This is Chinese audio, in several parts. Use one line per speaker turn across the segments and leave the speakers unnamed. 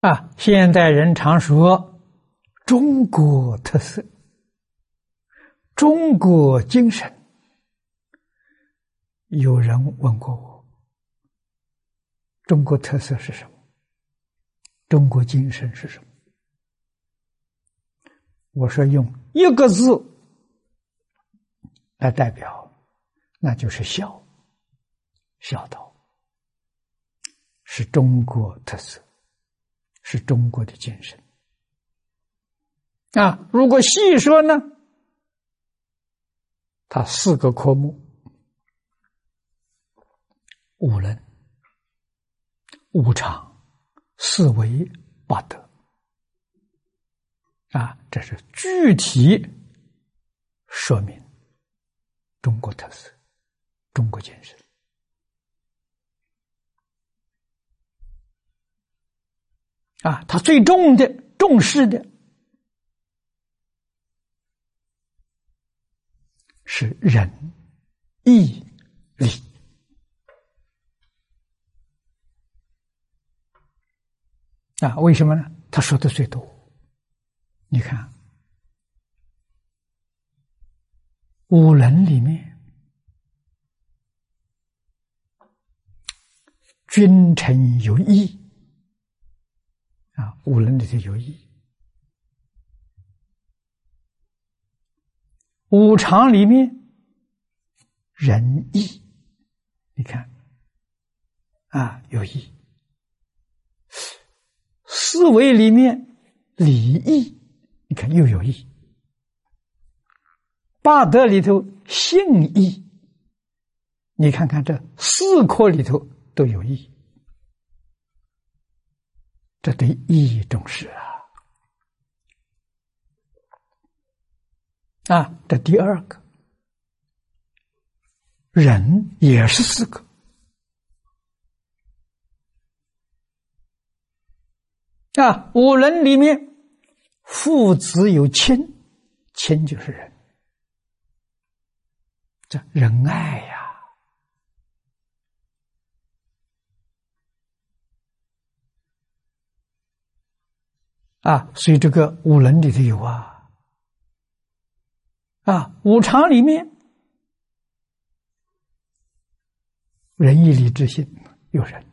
现代人常说中国特色、中国精神。有人问过我，中国特色是什么？中国精神是什么？我说用一个字来代表，那就是孝，孝道，是中国特色，是中国的精神。如果细说呢，它4个科目：五伦、五常、四维、八德。这是具体说明中国特色、中国精神。他最重视的是仁、义、礼。为什么呢？他说的最多。你看，五伦里面，君臣有义。五伦里头有义。五常里面仁义，你看有义。四维里面礼义，你看又有义。八德里头信义，你看看这4科里头都有义。这对义重视这第2个，仁也是4个。五伦里面父子有亲，亲就是仁，这仁爱所以这个五伦里头有五常里面仁义礼智信有仁。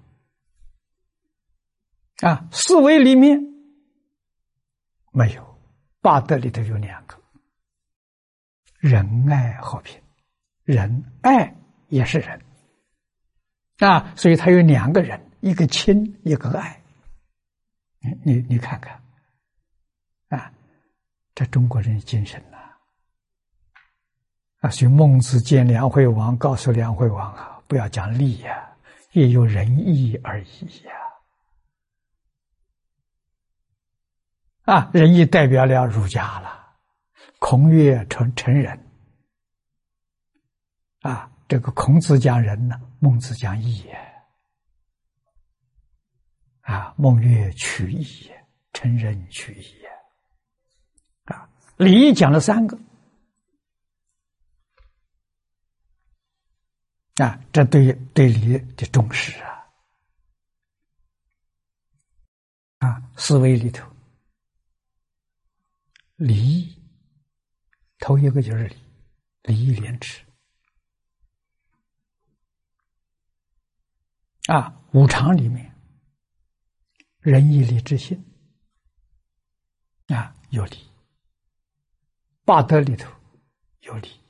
四维里面没有，八德里头有2个，仁爱和平，仁爱也是仁所以它有2个人，一个亲，一个爱。你看看这中国人精神所以孟子见梁惠王，告诉梁惠王不要讲利也有仁义而已仁义代表了儒家了，孔曰成仁这个孔子讲仁呢，孟子讲义孟曰取义，成仁取义礼讲了3个这对礼的重视四维里头礼义，头一个就是礼，礼义廉耻五常里面仁义礼智信有礼，八德里头有礼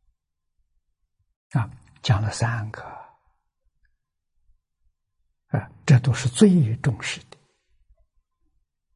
讲了3个这都是最重视的